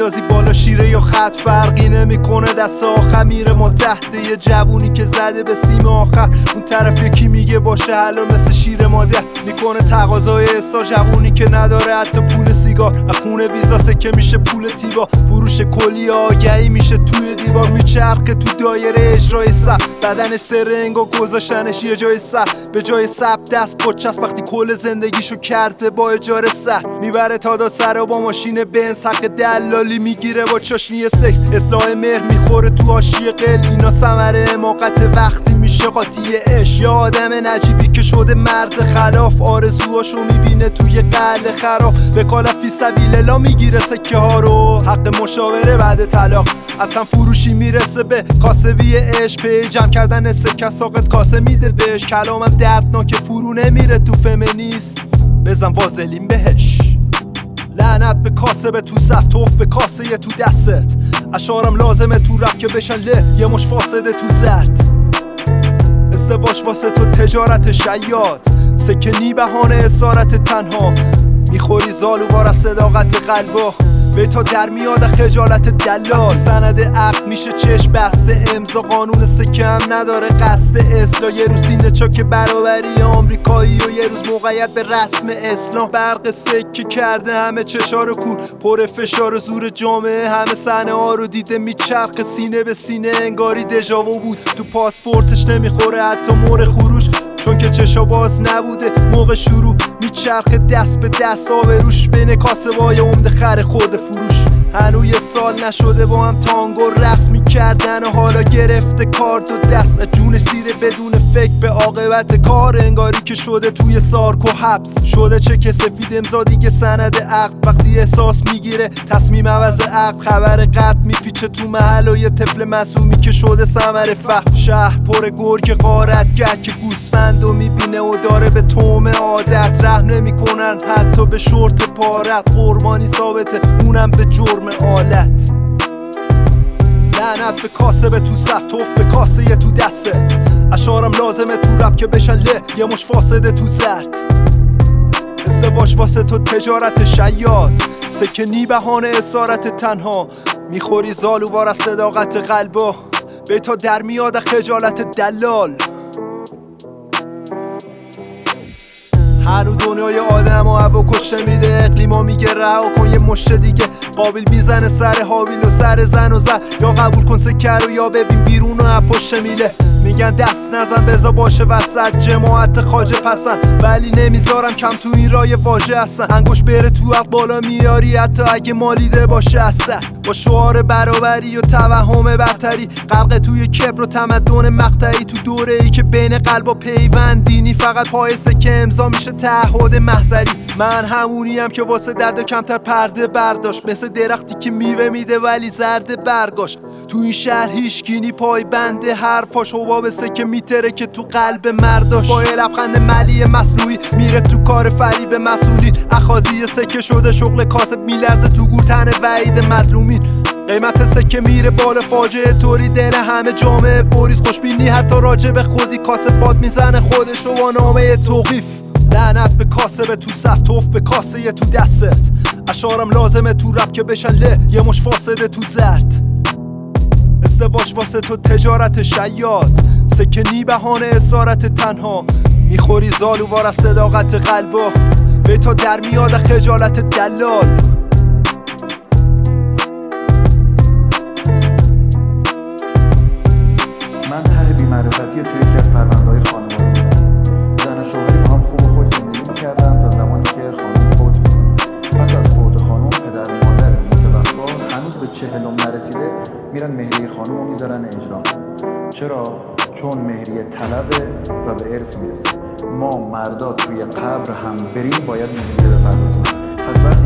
بندازی بالا شیره یا خط فرقی نمیکنه، دست آخر میره ما تحت یه جوونی که زده به سیم آخر. اون طرف یکی میگه باشه حالا مثل شیر مادر میکنه تقاضای حسا، جوونی که نداره حتی پول سیگار، از خونه بیزاسه که میشه پول تیبا، فروش کلی آگهی میشه توی دیوار، میچرخه تو دایره اجرای سب، بدن سرنگا گذاشتنش یه جای سب، به جای سب دست پچست وقتی کل زندگیشو کرده با اجاره سر، میبره تا سر و با ماشین بنز حق دلالی میگیره با چاشنی سکس، اصلاح مهر میخوره تو حاشیه قل، اینا ثمره حماقت وقتی میشه قاطی عشق. یه آدم نجیبی که شده مرد خلاف، آرزوهاشو میبینه توی قلعه خراب، به کالا فی سبیل الله میگیره سکه ها رو، حق مشاوره بعد طلاق، حتما فروشی میرسه به کاسبی عشق، پی جمع کردن سکه ساقط کاسه میده بهش، کلامم دردناک فرو نمیره تو فمینیسم، بزن وازلین بهش. لعنت به کاسب تو صف، توف به کاسه تو دستت، اشارم لازمه تو رپ که بشن له یه مش فاسده تو زرد، ازدواج واسه تو تجارت شیاد، سکنی بهانه اسارت تنها، میخوری زالووار از صداقت قلبا، به تا در میاد خجالت دلال، سند عقد میشه چشم بسته، امضا قانون سکه هم نداره قصد اصلاح، یه روز سینه چاک برابری آمریکایی و یه روز موقعیت به رسم اسلام، برق سکه کرده همه چشا رو کور، پر فشار و زور جامعه، همه صحنه ها رو دیده میچرخ سینه به سینه، انگاری دژاوو بود تو پاسپورتش نمیخوره حتی مور خروش، چون که چشا باز نبوده موقع شروع، میچرخه دست به دست آبروش بین کاسبای عمده خر خورده فروش، هنوز یه سال نشده با هم تانگو رقص میکردن و حالا گرفته کارت و دست، جون سیره بدون فکر به عاقبت کار، انگاری که شده توی سارک و حبس، شده چک سفید امضا دیگه سند عقد، وقتی احساس میگیره تصمیم عوض عقد، خبر قطع میپیچه تو محل و یه طفل معصومی که شده ثمر فهم، شهر پر گرگ غارتگر که گوسفند و میبینه و داره به توم عادت، رحم نمیکنن حتی به شورت پارت، قربانی ثابته اونم به جرم آلت. لعنت به کاسب تو صف، توف به کاسه تو دستت، اشارم لازمه تو رپ که بشن له یه مش فاسده تو زرد، ازدواج واسه تو تجارت شیاد، سکنی بهانه اسارت تنها، میخوری زالووار از صداقت قلبا، به تا در میاد خجالت دلال. هنو دنیای آدم و هوا کشته میده، اقلیما میگه رها کن یه مشت دیگه، قابل میزنه سر حاویل و سر زن و زن، یا قبول کن سکر و یا ببین بیرون و پشت میله، میگن دست نزن بزا باشه وسط جماعت خواجه پسند، ولی نمیذارم کم تو این رای واژه هستن، انگوش بره تو حق بالا میاری حتی اگه مالیده باشه اصلا، با شعار برابری و توهم برتری، غرق توی کبر و تمدن مقطعی، تو دوره ای که بین قلبا پیوند دینی، فقط پای سکه امضا میشه تعهد محضری، من همونیم که واسه درد کمتر پرده برداشت، مثل درختی که میوه میده ولی زرد برگاش، تو این شهر هیچگینی پای بنده حرفاش، حباب سکه میتره که تو قلب مرداش، با یه لبخند ملی مصنوعی میره تو کار فریب مسئولین، اخاذی سکه شده شغل کاسب، میلرزه تو گورتن وعید مظلومین، قیمت سکه میره بالا، فاجعه طوری دل همه جامعه برید، خوشبینی حتی راجع به خودی، کاسب باد میزنه خودش و با نامه توقیف. لعنت به کاسب تو صف، توف به کاسه تو دستت، اشارم لازمه تو رپ که بشن له یه مش فاسده تو زرد، ازدواج واسه تو تجارت شیاد، سکنی بهانه اسارت تنها، میخوری زالووار از صداقت قلبا، به تا در میاد خجالت دلال. من ته بی‌معرفتی توی یکی از پرونده‌های خانوادگی بودم. زن و شوهری با هم خوب و خوش زندگی می‌کردن تا زمانی که خانم فوت می‌کنه. پس از فوت خانم، پدر مادر متوفا هنوز به 40م نرسیده میرن مهریه خانم رو میذارن اجرا. چرا؟ چون مهریه طلبه و به ارث میرسه. ما مردا توی قبر هم بریم باید مهریه بپردازیم. پس